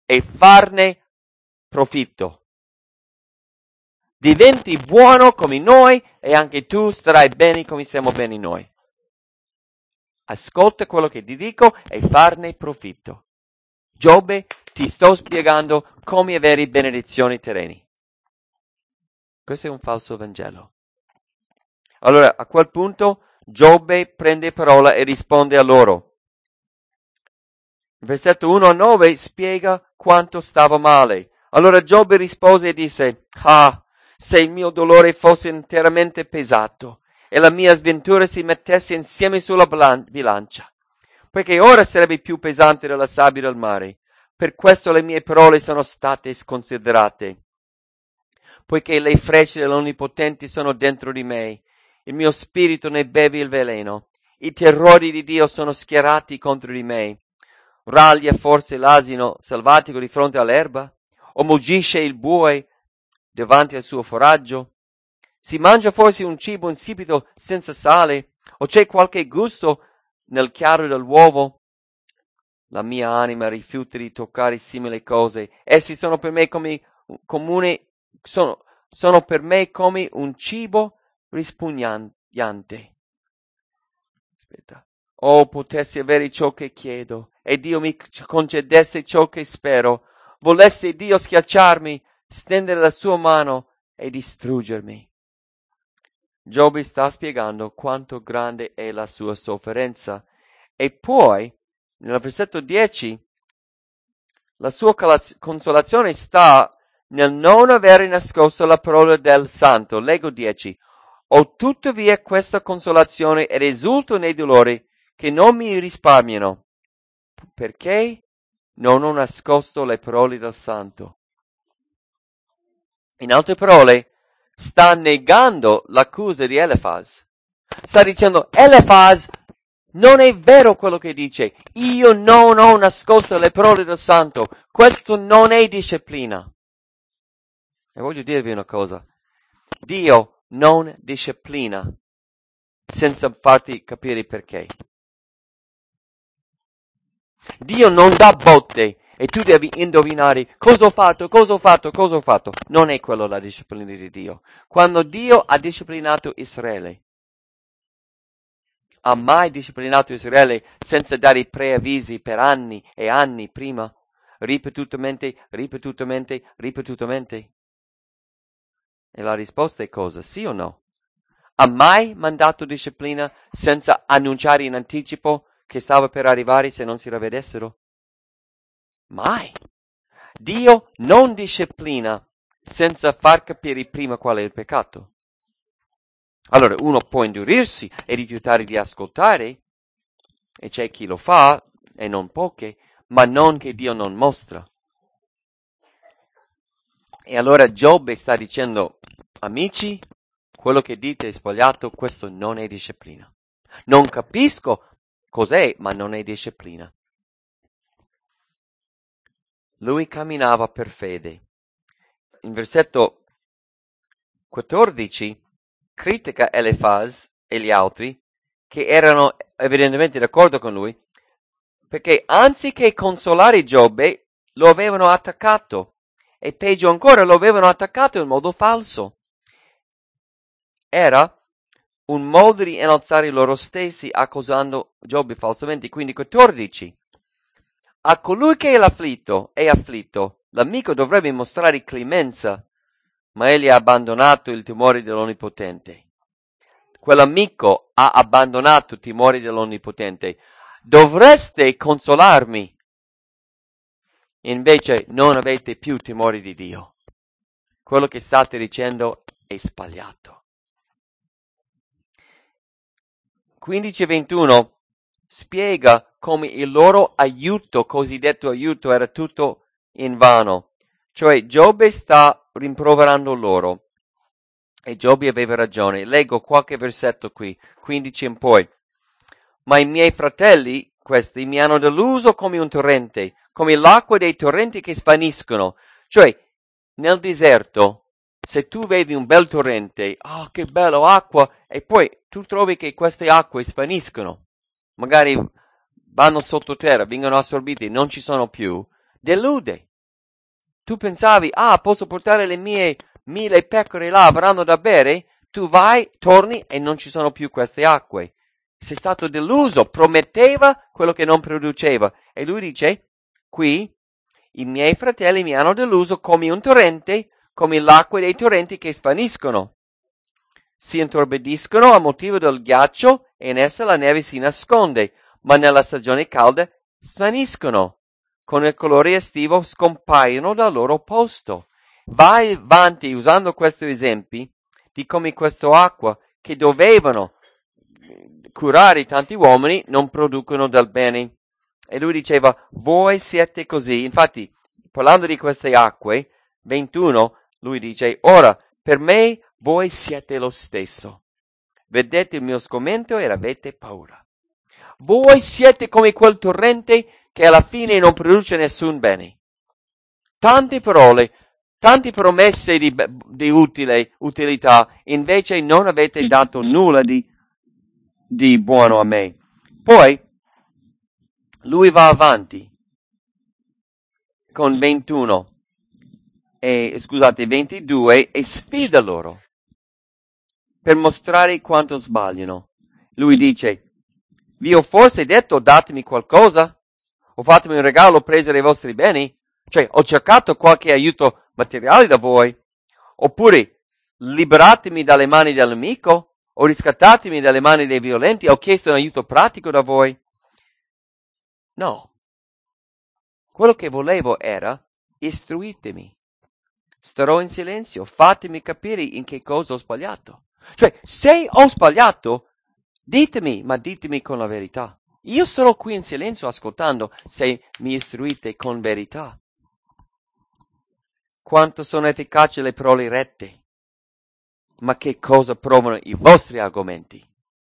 e farne profitto. Diventi buono come noi e anche tu starai bene come stiamo bene noi. Ascolta quello che ti dico e farne profitto. Giobbe, ti sto spiegando come avere benedizioni terreni. Questo è un falso Vangelo. Allora, a quel punto, Giobbe prende parola e risponde a loro. Versetto 1-9 spiega quanto stava male. Allora Giobbe rispose e disse: se il mio dolore fosse interamente pesato e la mia sventura si mettesse insieme sulla bilancia, perché ora sarebbe più pesante della sabbia del mare. Per questo le mie parole sono state sconsiderate. Poiché le frecce dell'Onnipotente sono dentro di me, il mio spirito ne beve il veleno. I terrori di Dio sono schierati contro di me. Raglia forse l'asino selvatico di fronte all'erba? O muggisce il bue davanti al suo foraggio? Si mangia forse un cibo insipido senza sale? O c'è qualche gusto nel chiaro dell'uovo? La mia anima rifiuta di toccare simili cose. Essi sono per me come sono per me come un cibo rispugnante. Aspetta. Oh, potessi avere ciò che chiedo, e Dio mi concedesse ciò che spero. Volesse Dio schiacciarmi, stendere la sua mano e distruggermi. Giobbe sta spiegando quanto grande è la sua sofferenza. E poi, nel versetto 10, la sua consolazione sta nel non avere nascosto la parola del Santo. Leggo 10. Ho tuttavia questa consolazione ed esulto nei dolori che non mi risparmiano, perché non ho nascosto le parole del Santo. In altre parole, sta negando l'accusa di Elifaz. Sta dicendo: Elifaz, non è vero quello che dice. Io non ho nascosto le parole del Santo. Questo non è disciplina. E voglio dirvi una cosa. Dio non disciplina senza farti capire perché. Dio non dà botte e tu devi indovinare cosa ho fatto. Non è quello la disciplina di Dio. Quando Dio ha disciplinato Israele, ha mai disciplinato Israele senza dare preavvisi per anni e anni prima? Ripetutamente. E la risposta è cosa? Sì o no? Ha mai mandato disciplina senza annunciare in anticipo che stava per arrivare se non si ravvedessero? Mai. Dio non disciplina senza far capire prima qual è il peccato. Allora uno può indurirsi e rifiutare di ascoltare, e c'è chi lo fa, e non poche, ma non che Dio non mostra. E allora Giobbe sta dicendo: amici, quello che dite è sbagliato, questo non è disciplina. Non capisco cos'è, ma non è disciplina. Lui camminava per fede. In versetto 14 critica Elifaz e gli altri che erano evidentemente d'accordo con lui, perché anziché consolare Giobbe lo avevano attaccato e peggio ancora lo avevano attaccato in modo falso. Era un modo di innalzare loro stessi accusando Giobbe falsamente. Quindi 14. A colui che è afflitto, l'amico dovrebbe mostrare clemenza, ma egli ha abbandonato il timore dell'Onnipotente. Quell'amico ha abbandonato il timore dell'Onnipotente. Dovreste consolarmi. Invece non avete più timore di Dio. Quello che state dicendo è sbagliato. 15:21 spiega come il loro aiuto, cosiddetto aiuto, era tutto invano. Cioè Giobbe sta rimproverando loro. E Giobbe aveva ragione. Leggo qualche versetto qui, 15 in poi. Ma i miei fratelli, questi, mi hanno deluso come un torrente, come l'acqua dei torrenti che svaniscono. Cioè, nel deserto, se tu vedi un bel torrente, che bello acqua, e poi tu trovi che queste acque svaniscono, magari vanno sottoterra, vengono assorbite, non ci sono più, delude. Tu pensavi, posso portare le mie 1000 pecore là, avranno da bere? Tu vai, torni e non ci sono più queste acque. Sei stato deluso, prometteva quello che non produceva. E lui dice, qui i miei fratelli mi hanno deluso come un torrente, come l'acqua dei torrenti che svaniscono. Si intorbidiscono a motivo del ghiaccio e in essa la neve si nasconde, ma nella stagione calda svaniscono. Con il colore estivo scompaiono dal loro posto. Vai avanti usando questi esempi di come questa acqua che dovevano curare tanti uomini non producono del bene. E lui diceva, voi siete così. Infatti, parlando di queste acque, 21, lui dice, ora, per me voi siete lo stesso. Vedete il mio sgomento e avete paura. Voi siete come quel torrente che alla fine non produce nessun bene. Tante parole, tante promesse di utilità, invece non avete dato nulla di buono a me. Poi, lui va avanti con 22 e sfida loro per mostrare quanto sbagliano. Lui dice, vi ho forse detto datemi qualcosa? O fatemi un regalo, preso dei vostri beni? Cioè, ho cercato qualche aiuto materiale da voi? Oppure, liberatemi dalle mani del nemico? O riscattatemi dalle mani dei violenti? Ho chiesto un aiuto pratico da voi? No. Quello che volevo era, istruitemi. Starò in silenzio, fatemi capire in che cosa ho sbagliato. Cioè, se ho sbagliato, ditemi, ma ditemi con la verità. Io sarò qui in silenzio ascoltando se mi istruite con verità. Quanto sono efficaci le parole rette, ma che cosa provano i vostri argomenti?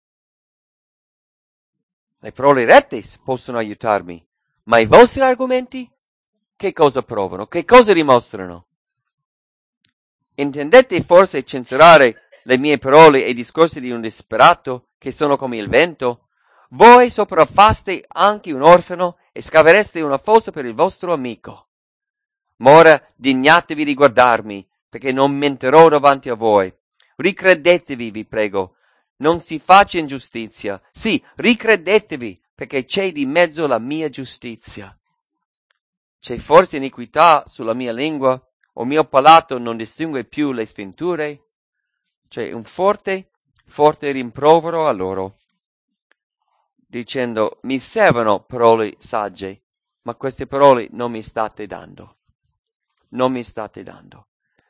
Le parole rette possono aiutarmi, ma i vostri argomenti? Che cosa provano? Che cosa dimostrano? Intendete forse censurare le mie parole e i discorsi di un disperato che sono come il vento? Voi sopraffaste anche un orfano e scavereste una fossa per il vostro amico. Ma ora dignatevi di guardarmi, perché non menterò davanti a voi. Ricredetevi, vi prego, non si faccia ingiustizia. Sì, ricredetevi, perché c'è di mezzo la mia giustizia. C'è forse iniquità sulla mia lingua? O mio palato non distingue più le sventure? C'è un forte rimprovero a loro, dicendo, mi servono parole sagge, ma queste parole non mi state dando. Non mi state dando.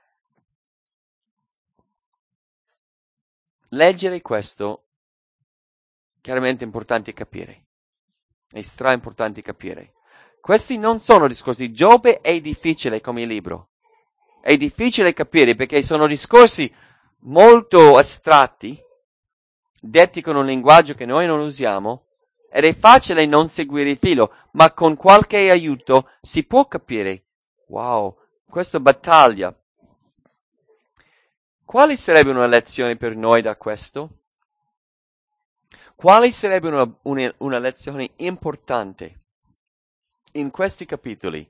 Leggere questo, chiaramente è importante capire. È stra importante capire. Questi non sono discorsi. Giobbe è difficile come libro. È difficile capire perché sono discorsi molto astratti, detti con un linguaggio che noi non usiamo, ed è facile non seguire il filo, ma con qualche aiuto si può capire. Wow, questa battaglia. Quale sarebbe una lezione per noi da questo? Quale sarebbe una lezione importante in questi capitoli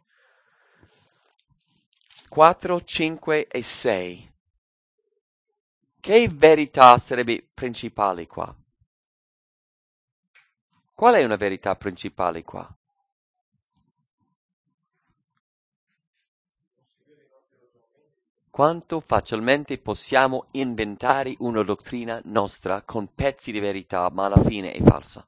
4, 5 e 6? Che verità sarebbe principale qua? Qual è una verità principale qua? Quanto facilmente possiamo inventare una dottrina nostra con pezzi di verità, ma alla fine è falsa.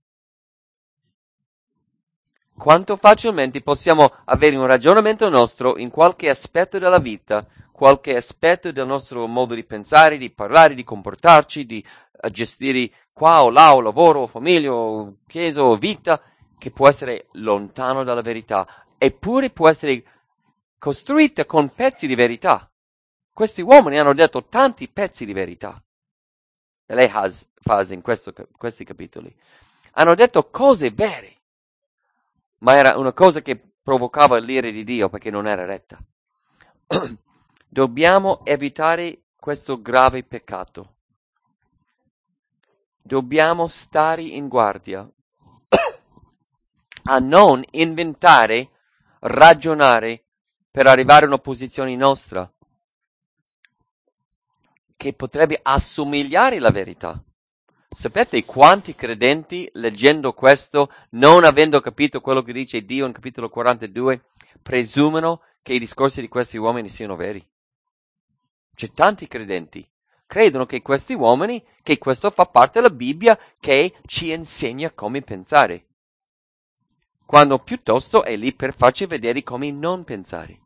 Quanto facilmente possiamo avere un ragionamento nostro in qualche aspetto della vita, qualche aspetto del nostro modo di pensare, di parlare, di comportarci, di gestire qua o là, o lavoro, o famiglia, o chiesa, o vita, che può essere lontano dalla verità, eppure può essere costruita con pezzi di verità. Questi uomini hanno detto tanti pezzi di verità. Eliphaz in questi capitoli. Hanno detto cose vere. Ma era una cosa che provocava l'ira di Dio perché non era retta. Dobbiamo evitare questo grave peccato. Dobbiamo stare in guardia a non inventare, ragionare per arrivare a una posizione nostra che potrebbe assomigliare alla verità. Sapete quanti credenti, leggendo questo, non avendo capito quello che dice Dio in capitolo 42, presumono che i discorsi di questi uomini siano veri? C'è tanti credenti credono che questi uomini, che questo fa parte della Bibbia, che ci insegna come pensare, quando piuttosto è lì per farci vedere come non pensare.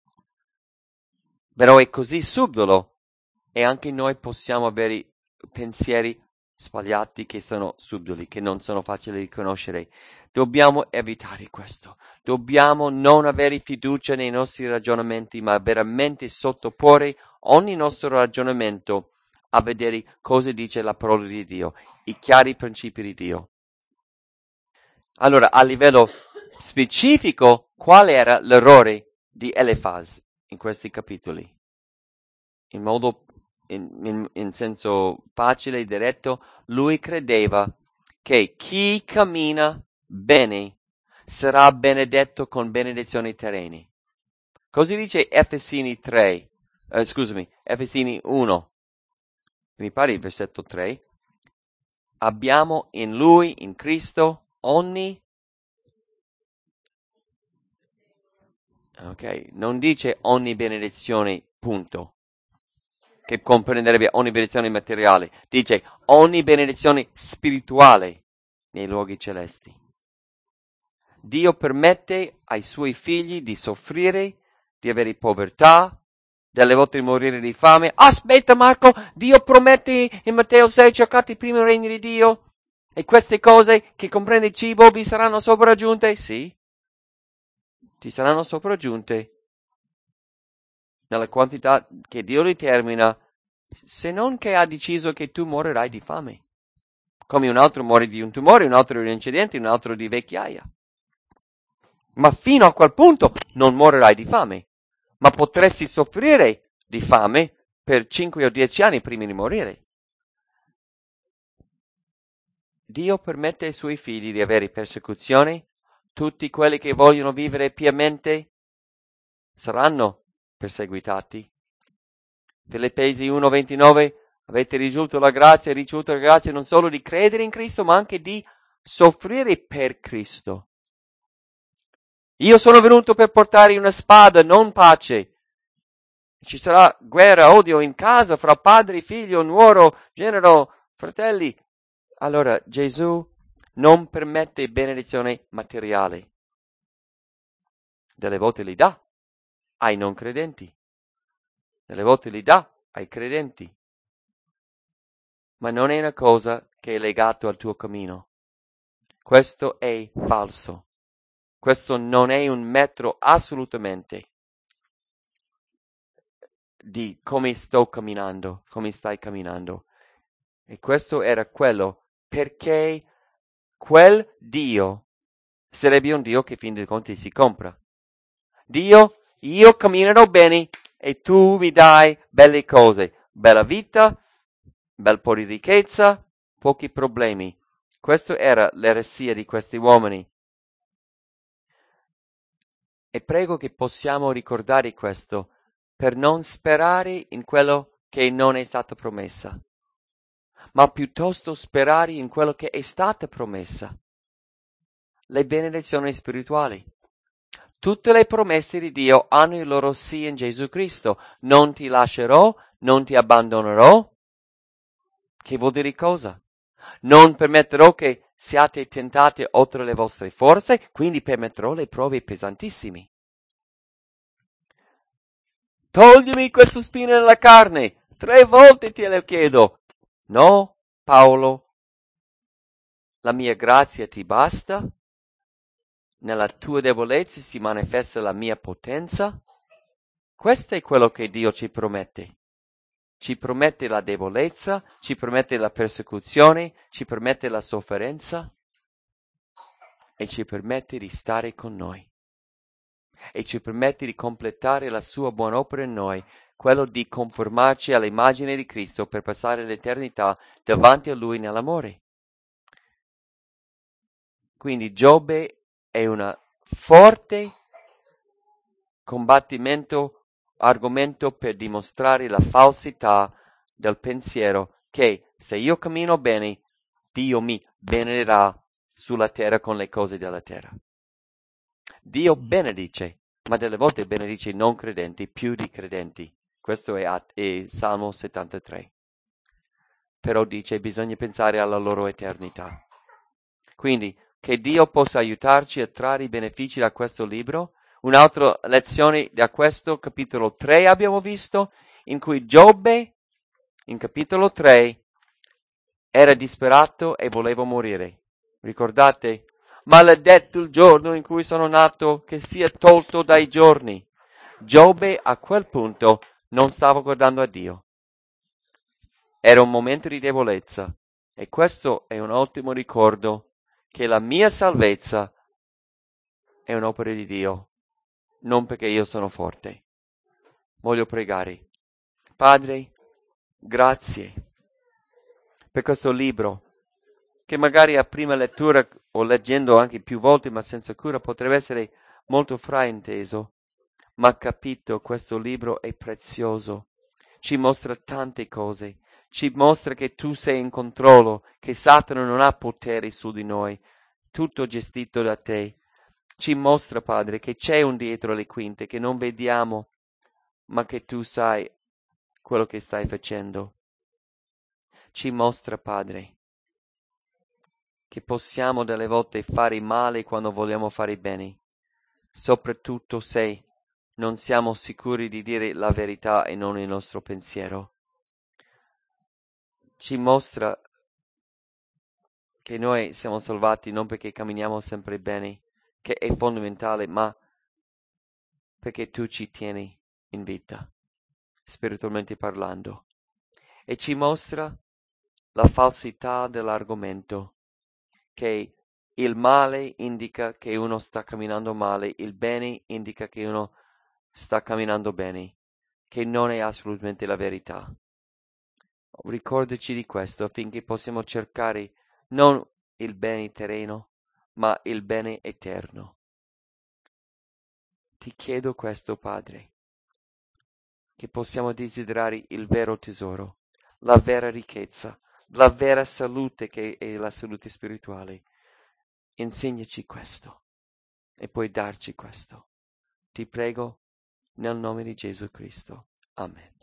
Però è così subdolo e anche noi possiamo avere pensieri sbagliati che sono subdoli, che non sono facili di conoscere. Dobbiamo evitare questo. Dobbiamo non avere fiducia nei nostri ragionamenti, ma veramente sottoporre ogni nostro ragionamento a vedere cosa dice la parola di Dio, i chiari principi di Dio. Allora, a livello specifico, qual era l'errore di Elifaz in questi capitoli? In modo, in senso facile e diretto, lui credeva che chi cammina bene sarà benedetto con benedizioni terrene. Così dice Efesini 1, mi pare il versetto 3. Abbiamo in lui, in Cristo, ogni, ok, non dice ogni benedizione, punto, che comprenderebbe ogni benedizione materiale, dice ogni benedizione spirituale nei luoghi celesti. Dio permette ai suoi figli di soffrire, di avere povertà, delle volte di morire di fame. Aspetta Marco, Dio promette in Matteo 6, cercate il primo regno di Dio e queste cose che comprende il cibo vi saranno sopraggiunte? Sì, ti saranno sopraggiunte nella quantità che Dio determina, se non che ha deciso che tu morirai di fame. Come un altro muore di un tumore, un altro di un incidente, un altro di vecchiaia. Ma fino a quel punto non morirai di fame, ma potresti soffrire di fame per 5 o 10 anni prima di morire. Dio permette ai suoi figli di avere persecuzioni. Tutti quelli che vogliono vivere piamente saranno perseguitati. Filippesi 1:29, avete ricevuto la grazia non solo di credere in Cristo, ma anche di soffrire per Cristo. Io sono venuto per portare una spada, non pace. Ci sarà guerra, odio in casa fra padre, figlio, nuoro, genero, fratelli. Allora Gesù non permette benedizione materiale. Delle volte li dà ai non credenti. Delle volte li dà ai credenti. Ma non è una cosa che è legato al tuo cammino. Questo è falso. Questo non è un metro assolutamente di come sto camminando, come stai camminando. E questo era quello, perché quel Dio sarebbe un Dio che in fin dei conti si compra. Dio, io camminerò bene e tu mi dai belle cose, bella vita, bel po' di ricchezza, pochi problemi. Questa era l'eresia di questi uomini. E prego che possiamo ricordare questo per non sperare in quello che non è stato promessa, ma piuttosto sperare in quello che è stata promessa. Le benedizioni spirituali. Tutte le promesse di Dio hanno il loro sì in Gesù Cristo. Non ti lascerò, non ti abbandonerò. Che vuol dire cosa? Non permetterò che siate tentati oltre le vostre forze, quindi permetterò le prove pesantissime. Toglimi questo spino nella carne, 3 volte te lo chiedo. No, Paolo, la mia grazia ti basta? Nella tua debolezza si manifesta la mia potenza? Questo è quello che Dio ci promette. Ci promette la debolezza, ci promette la persecuzione, ci promette la sofferenza e ci permette di stare con noi. E ci permette di completare la sua buona opera in noi, quello di conformarci all'immagine di Cristo per passare l'eternità davanti a Lui nell'amore. Quindi Giobbe è una forte argomento per dimostrare la falsità del pensiero che se io cammino bene, Dio mi benedirà sulla terra con le cose della terra. Dio benedice, ma delle volte benedice i non credenti più di credenti. Questo è Salmo 73. Però dice bisogna pensare alla loro eternità. Quindi che Dio possa aiutarci a trarre i benefici da questo libro. Un'altra lezione da questo capitolo 3 abbiamo visto, in cui Giobbe, in capitolo 3, era disperato e voleva morire. Ricordate? Maledetto il giorno in cui sono nato, che sia tolto dai giorni. Giobbe a quel punto non stava guardando a Dio. Era un momento di debolezza e questo è un ottimo ricordo che la mia salvezza è un'opera di Dio, non perché io sono forte. Voglio pregare. Padre, grazie per questo libro che magari a prima lettura o leggendo anche più volte ma senza cura potrebbe essere molto frainteso, ma capito questo libro è prezioso, ci mostra tante cose, ci mostra che tu sei in controllo, che Satana non ha potere su di noi, tutto gestito da te. Ci mostra, Padre, che c'è un dietro le quinte che non vediamo, ma che tu sai quello che stai facendo. Ci mostra, Padre, che possiamo delle volte fare male quando vogliamo fare bene, soprattutto se non siamo sicuri di dire la verità e non il nostro pensiero. Ci mostra che noi siamo salvati non perché camminiamo sempre bene, che è fondamentale, ma perché tu ci tieni in vita, spiritualmente parlando. E ci mostra la falsità dell'argomento, che il male indica che uno sta camminando male, il bene indica che uno sta camminando bene, che non è assolutamente la verità. Ricordaci di questo affinché possiamo cercare non il bene terreno, ma il bene eterno. Ti chiedo questo, Padre, che possiamo desiderare il vero tesoro, la vera ricchezza, la vera salute che è la salute spirituale. Insegnaci questo e puoi darci questo. Ti prego nel nome di Gesù Cristo. Amen.